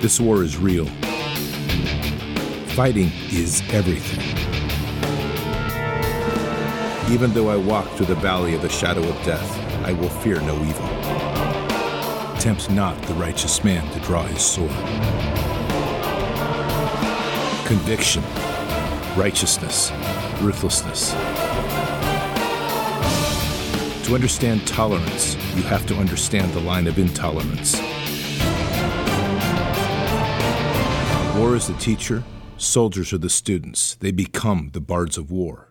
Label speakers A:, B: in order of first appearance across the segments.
A: This war is real. Fighting is everything. Even though I walk through the valley of the shadow of death, I will fear no evil. Tempt not the righteous man to draw his sword. Conviction, righteousness, ruthlessness. To understand tolerance, you have to understand the line of intolerance. War is the teacher, soldiers are the students. They become the bards of war.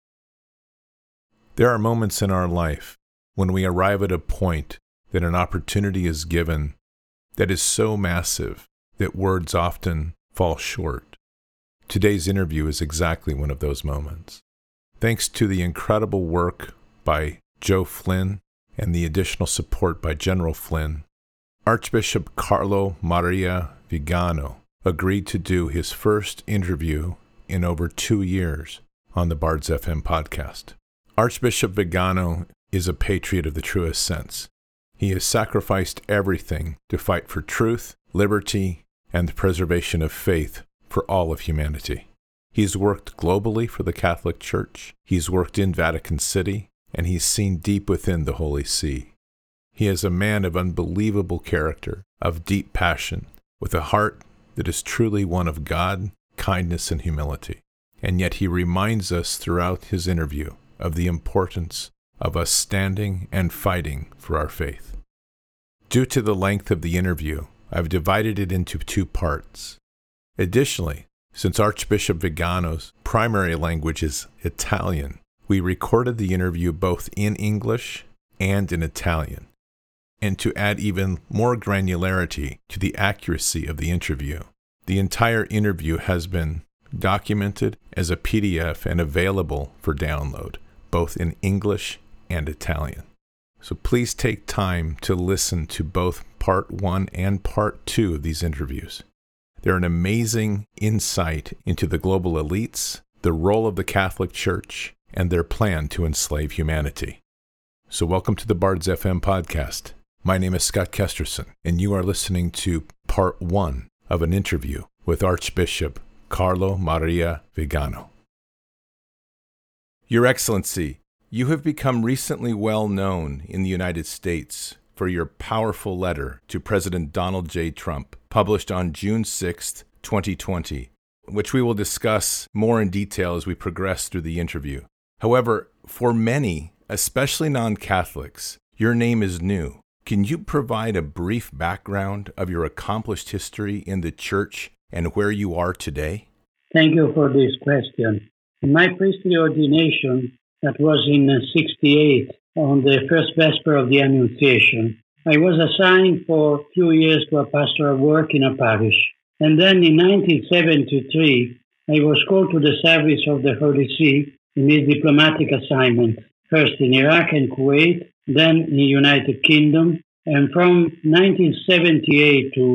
B: There are moments in our life when we arrive at a point that an opportunity is given that is so massive that words often fall short. Today's interview is exactly one of those moments. Thanks to the incredible work by Joe Flynn and the additional support by General Flynn, Archbishop Carlo Maria Vigano agreed to do his first interview in over 2 years on the Bards FM podcast. Archbishop Vigano is a patriot of the truest sense. He has sacrificed everything to fight for truth, liberty, and the preservation of faith for all of humanity. He's worked globally for the Catholic Church. He's worked in Vatican City, and he's seen deep within the Holy See. He is a man of unbelievable character, of deep passion, with a heart that is truly one of God, kindness, and humility. And yet he reminds us throughout his interview of the importance of us standing and fighting for our faith. Due to the length of the interview, I've divided it into 2 parts. Additionally, since Archbishop Vigano's primary language is Italian, we recorded the interview both in English and in Italian. And to add even more granularity to the accuracy of the interview, the entire interview has been documented as a PDF and available for download, both in English and Italian. So please take time to listen to both Part 1 and Part 2 of these interviews. They're an amazing insight into the global elites, the role of the Catholic Church, and their plan to enslave humanity. So welcome to the Bards FM podcast. My name is Scott Kesterson, and you are listening to Part 1 of an interview with Archbishop Carlo Maria Vigano. Your Excellency, you have become recently well known in the United States for your powerful letter to President Donald J. Trump, published on June 6, 2020, which we will discuss more in detail as we progress through the interview. However, for many, especially non-Catholics, your name is new. Can you provide a brief background of your accomplished history in the Church and where you are today?
C: Thank you for this question. In my priestly ordination, that was in 1968, on the first vesper of the Annunciation, I was assigned for 2 years to a pastoral work in a parish. And then in 1973, I was called to the service of the Holy See in his diplomatic assignment, first in Iraq and Kuwait, then in the United Kingdom, and from 1978 to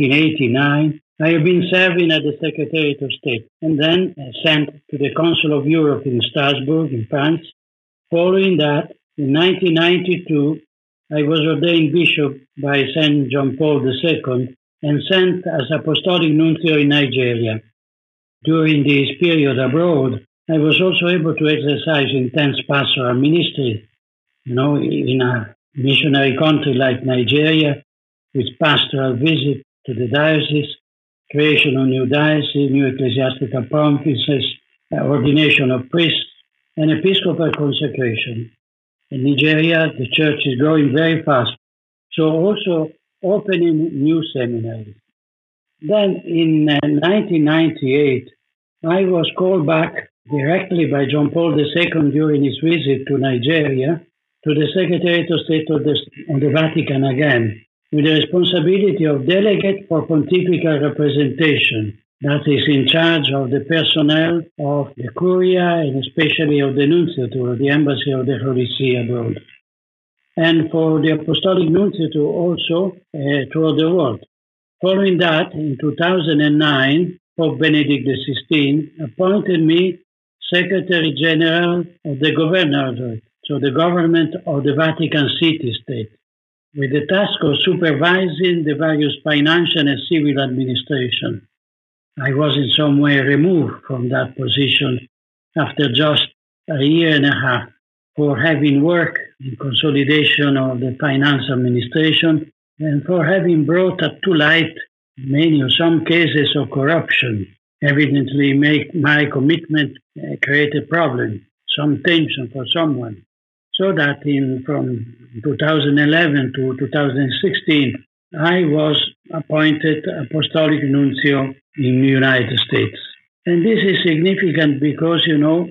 C: 1989, I have been serving at the Secretariat of State, and then sent to the Council of Europe in Strasbourg, in France. Following that, in 1992, I was ordained bishop by St. John Paul II and sent as Apostolic Nuncio in Nigeria. During this period abroad, I was also able to exercise intense pastoral ministry, in a missionary country like Nigeria, with pastoral visit to the diocese, creation of new diocese, new ecclesiastical provinces, ordination of priests, and episcopal consecration. In Nigeria, the church is growing very fast, so also opening new seminaries. Then in 1998, I was called back directly by John Paul II during his visit to Nigeria to the Secretariat of State of the Vatican again, with the responsibility of delegate for pontifical representation, that is in charge of the personnel of the Curia and especially of the Nunciature, the Embassy of the Holy See abroad, and for the Apostolic Nunciature also throughout the world. Following that, in 2009, Pope Benedict XVI appointed me Secretary General of the Governorate, so the government of the Vatican City State. with the task of supervising the various financial and civil administration. I was in some way removed from that position after just a year and a half for having worked in consolidation of the finance administration and for having brought to light many or some cases of corruption. Evidently, my commitment created a problem, some tension for someone. So that from 2011 to 2016, I was appointed Apostolic Nuncio in the United States. And this is significant because,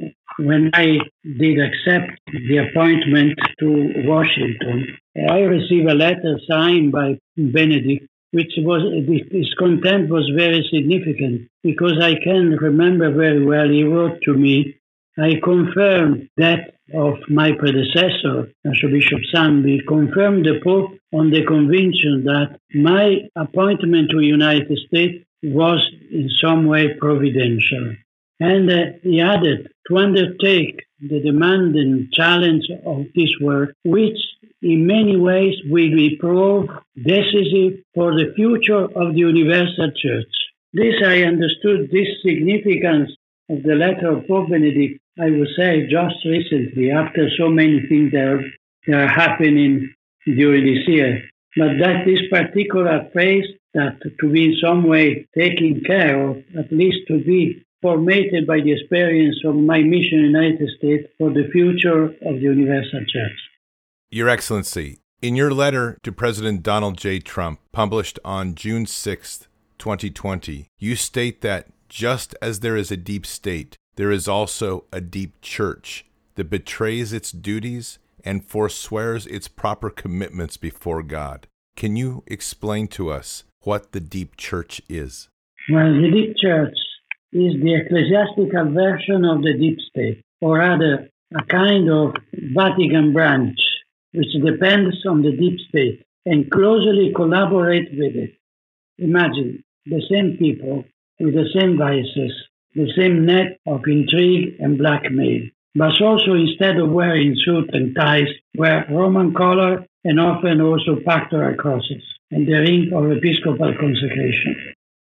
C: when I did accept the appointment to Washington, I received a letter signed by Benedict, which his content was very significant because I can remember very well he wrote to me, I confirm that of my predecessor, Archbishop Zambi, confirmed the Pope on the conviction that my appointment to the United States was in some way providential. And he added to undertake the demanding challenge of this work, which in many ways will be proved decisive for the future of the Universal Church. This I understood, this significance of the letter of Pope Benedict, I would say just recently, after so many things that are happening during this year. But that this particular phrase, that to be in some way taken care of, at least to be formatted by the experience of my mission in the United States for the future of the Universal Church.
B: Your Excellency, in your letter to President Donald J. Trump, published on June 6, 2020, you state that just as there is a deep state, there is also a deep church that betrays its duties and forswears its proper commitments before God. Can you explain to us what the deep church is?
C: Well, the deep church is the ecclesiastical version of the deep state, or rather a kind of Vatican branch, which depends on the deep state and closely collaborates with it. Imagine the same people with the same vices, the same net of intrigue and blackmail, but also instead of wearing suit and ties, wear Roman collar and often also pastoral crosses and the ring of episcopal consecration.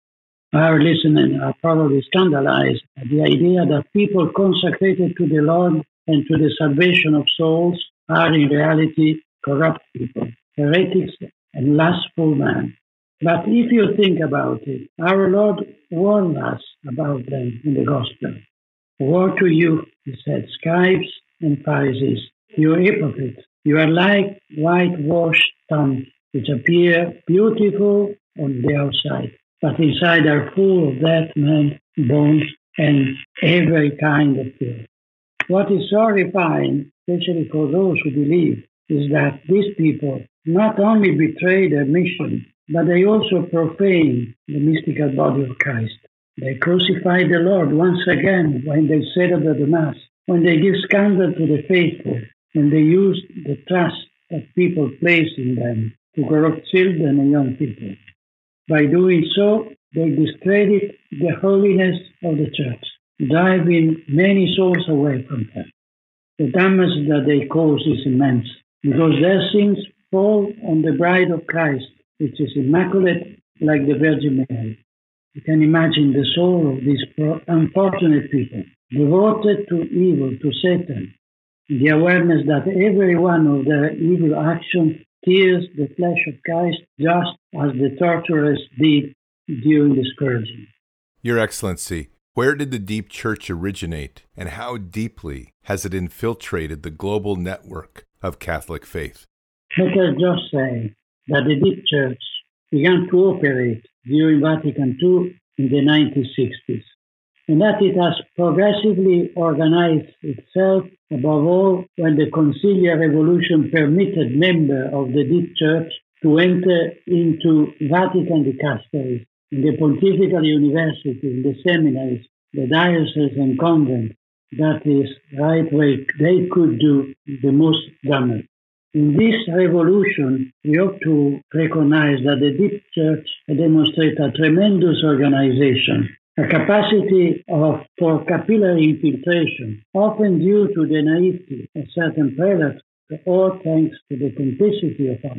C: Our listeners are probably scandalized at the idea that people consecrated to the Lord and to the salvation of souls are in reality corrupt people, heretics and lustful men. But if you think about it, our Lord warned us about them in the Gospel. Woe to you, he said, scribes and Pharisees, you hypocrites, you are like whitewashed tombs, which appear beautiful on the outside, but inside are full of dead men, bones, and every kind of filth. What is horrifying, especially for those who believe, is that these people not only betray their mission, but they also profane the mystical body of Christ. They crucify the Lord once again when they celebrate the Mass, when they give scandal to the faithful, when they use the trust that people place in them to corrupt children and young people. By doing so, they discredit the holiness of the Church, driving many souls away from her. The damage that they cause is immense, because their sins fall on the bride of Christ, which is immaculate like the Virgin Mary. You can imagine the soul of these unfortunate people, devoted to evil, to Satan, the awareness that every one of their evil actions tears the flesh of Christ, just as the torturers did during the scourging.
B: Your Excellency, where did the deep church originate, and how deeply has it infiltrated the global network of Catholic faith?
C: Let us just say that the deep church began to operate during Vatican II in the 1960s, and that it has progressively organized itself, above all when the conciliar revolution permitted members of the deep church to enter into Vatican dicasteries, in the pontifical university, in the seminaries, the dioceses and convents. That is right where they could do the most damage. In this revolution, we ought to recognize that the deep church demonstrates a tremendous organization, a capacity for capillary infiltration, often due to the naivety of certain prelates, or thanks to the complicity of others.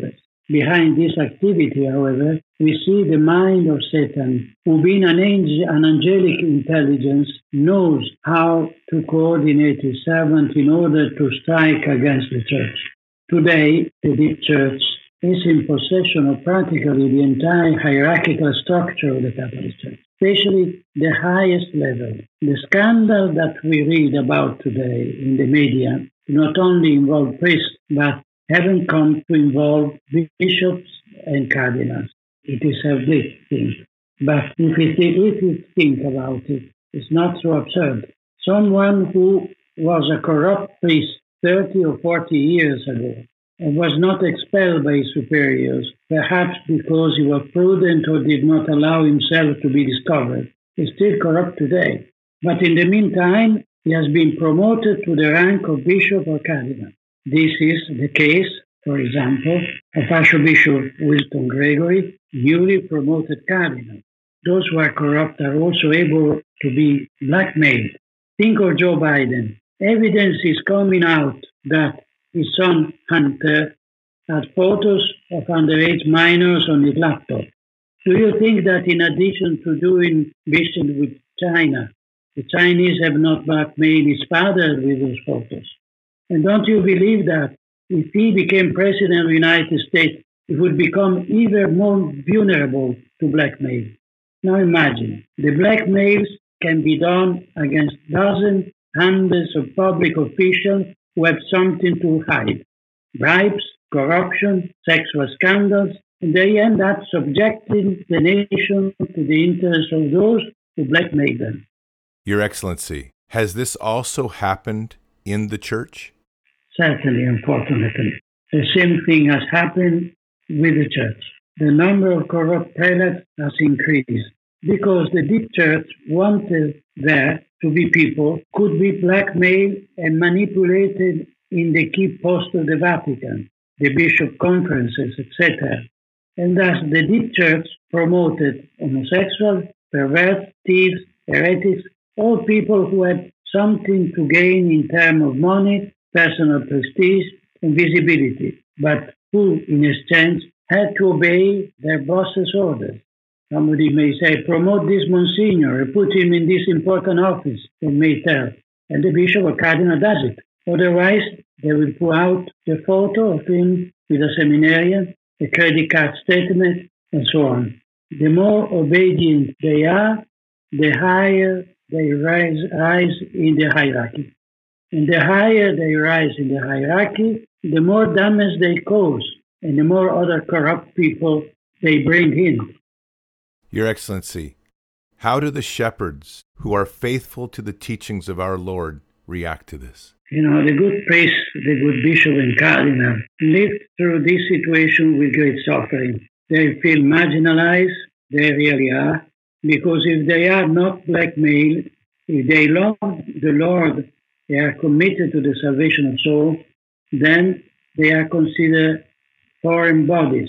C: Behind this activity, however, we see the mind of Satan, who being an angelic intelligence, knows how to coordinate his servant in order to strike against the church. Today, the deep church is in possession of practically the entire hierarchical structure of the Catholic Church, especially the highest level. The scandal that we read about today in the media not only involve priests, but haven't come to involve bishops and cardinals. It is a big thing. But if you think about it, it's not so absurd. Someone who was a corrupt priest 30 or 40 years ago and was not expelled by his superiors, perhaps because he was prudent or did not allow himself to be discovered, is still corrupt today. But in the meantime, he has been promoted to the rank of bishop or cardinal. This is the case, for example, of Archbishop Wilton Gregory, newly promoted cardinal. Those who are corrupt are also able to be blackmailed. Think of Joe Biden. Evidence is coming out that his son Hunter had photos of underage minors on his laptop. Do you think that in addition to doing business with China, the Chinese have not blackmailed his father with those photos? And don't you believe that if he became president of the United States, he would become even more vulnerable to blackmail? Now imagine, the blackmails can be done against dozens, hundreds of public officials who have something to hide. Bribes, corruption, sexual scandals, and they end up subjecting the nation to the interests of those who blackmail them.
B: Your Excellency, has this also happened in the Church?
C: Certainly, unfortunately. The same thing has happened with the Church. The number of corrupt prelates has increased because the deep Church wanted there to be people who could be blackmailed and manipulated in the key posts of the Vatican, the bishop conferences, etc. And thus the deep Church promoted homosexuals, perverts, thieves, heretics, all people who had something to gain in terms of money, personal prestige, and visibility, but who, in exchange, had to obey their boss's orders. Somebody may say, promote this Monsignor, put him in this important office, they may tell, and the bishop or cardinal does it. Otherwise, they will pull out the photo of him with a seminarian, a credit card statement, and so on. The more obedient they are, the higher they rise in the hierarchy. And the higher they rise in the hierarchy, the more damage they cause, and the more other corrupt people they bring in.
B: Your Excellency, how do the shepherds who are faithful to the teachings of our Lord react to this?
C: You know, the good priest, the good bishop and cardinal live through this situation with great suffering. They feel marginalized, they really are, because if they are not blackmailed, if they love the Lord, they are committed to the salvation of souls, then they are considered foreign bodies,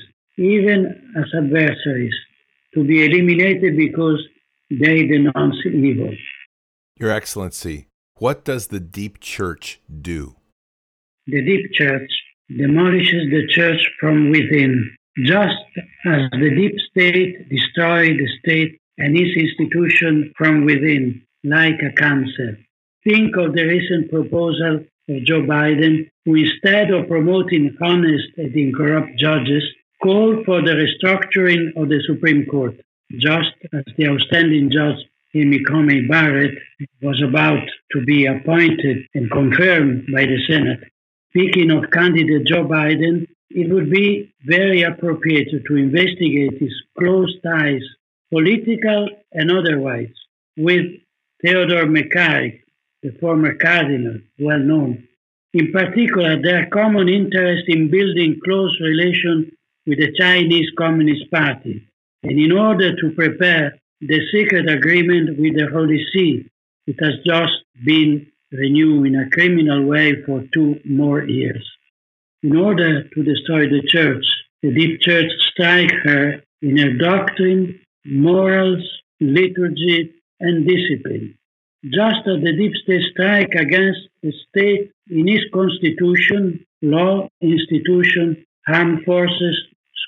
C: even as adversaries, to be eliminated because they denounce evil.
B: Your Excellency, what does the deep Church do?
C: The deep Church demolishes the Church from within, just as the deep state destroyed the state and its institution from within, like a cancer. Think of the recent proposal of Joe Biden, who instead of promoting honest and incorrupt judges, called for the restructuring of the Supreme Court, just as the outstanding judge Amy Coney Barrett was about to be appointed and confirmed by the Senate. Speaking of candidate Joe Biden, it would be very appropriate to investigate his close ties, political and otherwise, with Theodore McCarrick, the former cardinal, well known. In particular, their common interest in building close relations with the Chinese Communist Party, and in order to prepare the secret agreement with the Holy See, it has just been renewed in a criminal way for 2 more years. In order to destroy the Church, the deep Church strike her in her doctrine, morals, liturgy, and discipline. Just as the deep state strike against the state in its constitution, law, institution, armed forces,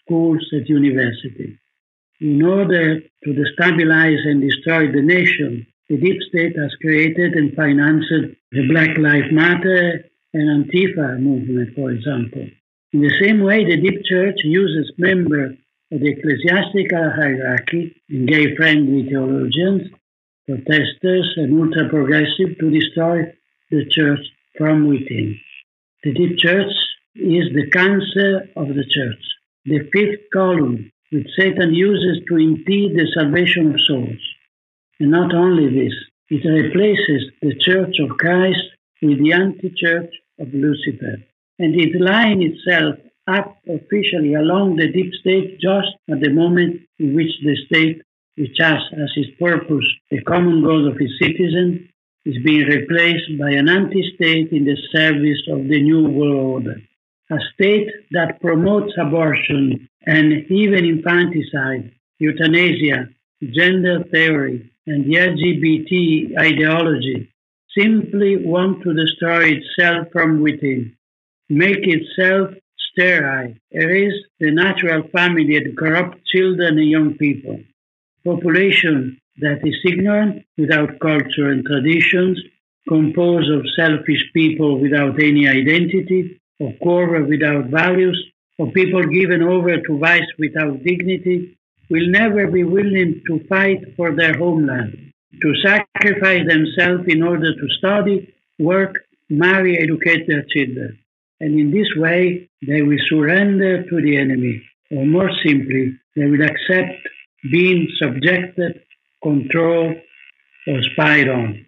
C: schools, and universities. In order to destabilize and destroy the nation, the deep state has created and financed the Black Lives Matter and Antifa movement, for example. In the same way, the deep church uses members of the ecclesiastical hierarchy and gay-friendly theologians, protesters, and ultra-progressive to destroy the church from within. The deep church is the cancer of the church, the fifth column which Satan uses to impede the salvation of souls. And not only this, it replaces the church of Christ with the anti-church of Lucifer, and it lines itself up officially along the deep state just at the moment in which the state, which has as its purpose the common good of its citizens, is being replaced by an anti-state in the service of the New World Order, a state that promotes abortion and even infanticide, euthanasia, gender theory, and the LGBT ideology, simply want to destroy itself from within, make itself sterile, erase the natural family and corrupt children and young people. Population that is ignorant, without culture and traditions, composed of selfish people without any identity, of quarrel without values, of people given over to vice without dignity, will never be willing to fight for their homeland, to sacrifice themselves in order to study, work, marry, educate their children. And in this way, they will surrender to the enemy, or more simply, they will accept being subjected, controlled, or spied on.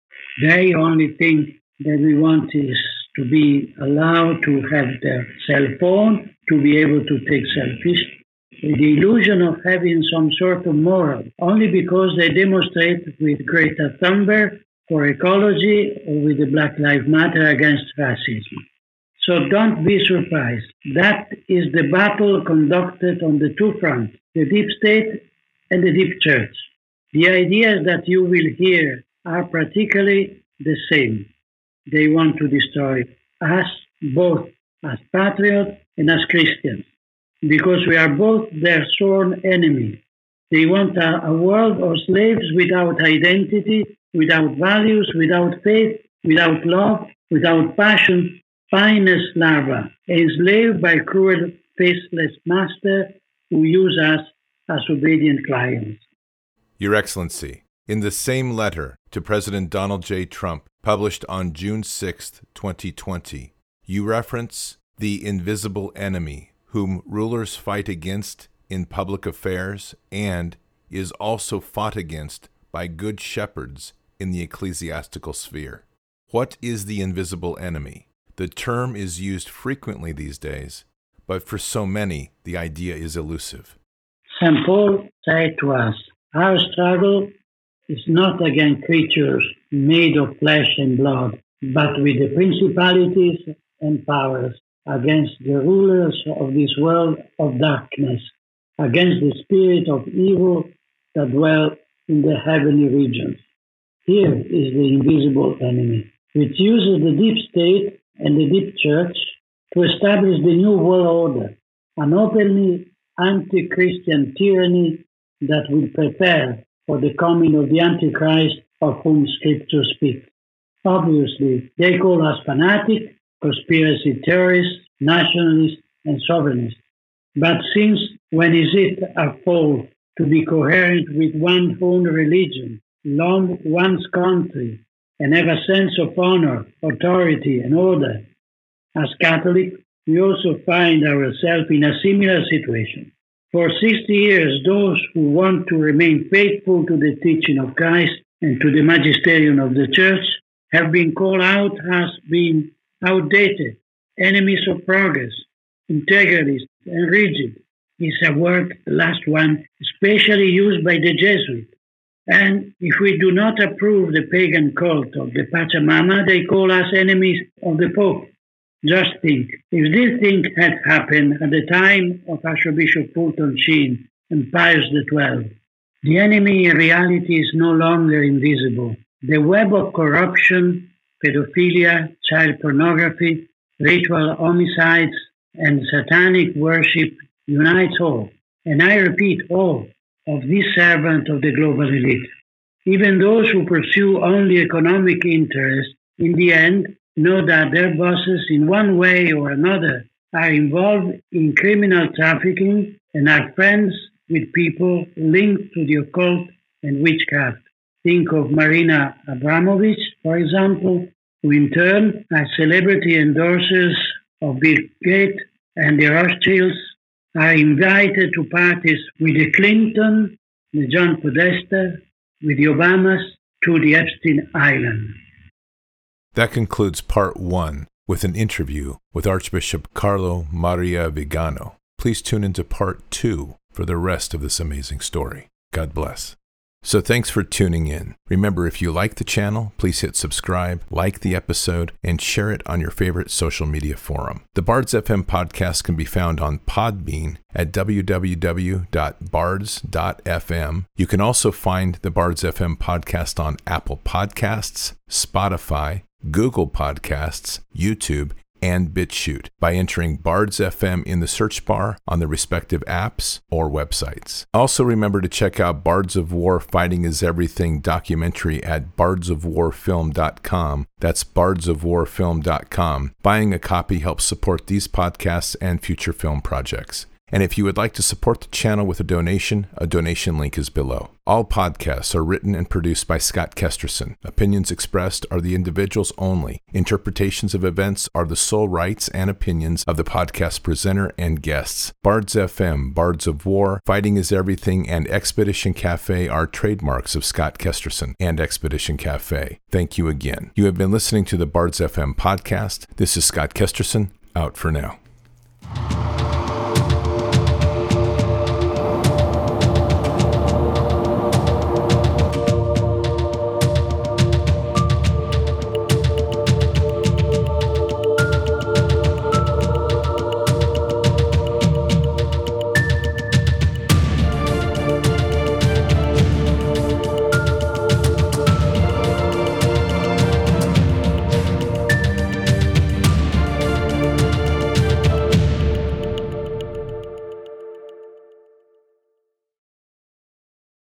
C: They only think that we want is to be allowed to have their cell phone, to be able to take selfies, the illusion of having some sort of moral, only because they demonstrate with Greta Thunberg for ecology or with the Black Lives Matter against racism. So don't be surprised. That is the battle conducted on the two fronts, the deep state and the deep church. The ideas that you will hear are practically the same. They want to destroy us both as patriots and as Christians, because we are both their sworn enemies. They want a world of slaves without identity, without values, without faith, without love, without passion, spineless larvae, enslaved by cruel, faceless masters who use us as obedient clients.
B: Your Excellency, in the same letter to President Donald J. Trump, published on June 6, 2020, you reference the invisible enemy whom rulers fight against in public affairs and is also fought against by good shepherds in the ecclesiastical sphere. What is the invisible enemy? The term is used frequently these days, but for so many, the idea is elusive.
C: St. Paul said to us, our struggle is not against creatures made of flesh and blood, but with the principalities and powers, against the rulers of this world of darkness, against the spirit of evil that dwell in the heavenly regions. Here is the invisible enemy, which uses the deep state and the deep church to establish the new world order, an openly anti-Christian tyranny that will prepare for the coming of the Antichrist of whom Scripture speaks. Obviously, they call us fanatics, conspiracy theorists, nationalists, and sovereignists. But since when is it a fault to be coherent with one's own religion, love one's country, and have a sense of honor, authority, and order? As Catholics, we also find ourselves in a similar situation. For 60 years, those who want to remain faithful to the teaching of Christ and to the magisterium of the Church have been called out as being outdated, enemies of progress, integralists, and rigid. Is a word, the last one, especially used by the Jesuits. And if we do not approve the pagan cult of the Pachamama, they call us enemies of the Pope. Just think, if this thing had happened at the time of Archbishop Fulton Sheen and Pius XII, the enemy in reality is no longer invisible. The web of corruption, pedophilia, child pornography, ritual homicides, and satanic worship unites all, and I repeat all, of this servant of the global elite. Even those who pursue only economic interests, in the end, know that their bosses, in one way or another, are involved in criminal trafficking and are friends with people linked to the occult and witchcraft. Think of Marina Abramovich, for example, who in turn are celebrity endorsers of Bill Gates, and the Rothschilds are invited to parties with the Clinton, the John Podesta, with the Obamas, to the Epstein Island.
B: That concludes part 1 with an interview with Archbishop Carlo Maria Vigano. Please tune into part 2 for the rest of this amazing story. God bless. So thanks for tuning in. Remember, if you like the channel, please hit subscribe, like the episode, and share it on your favorite social media forum. The Bards FM podcast can be found on Podbean at www.bards.fm. You can also find the Bards FM podcast on Apple Podcasts, Spotify, Google Podcasts, YouTube, and BitChute by entering Bards FM in the search bar on the respective apps or websites. Also remember to check out Bards of War Fighting is Everything documentary at bardsofwarfilm.com. That's bardsofwarfilm.com. Buying a copy helps support these podcasts and future film projects. And if you would like to support the channel with a donation link is below. All podcasts are written and produced by Scott Kesterson. Opinions expressed are the individual's only. Interpretations of events are the sole rights and opinions of the podcast presenter and guests. Bards FM, Bards of War, Fighting is Everything, and Expedition Cafe are trademarks of Scott Kesterson and Expedition Cafe. Thank you again. You have been listening to the Bards FM podcast. This is Scott Kesterson, out for now.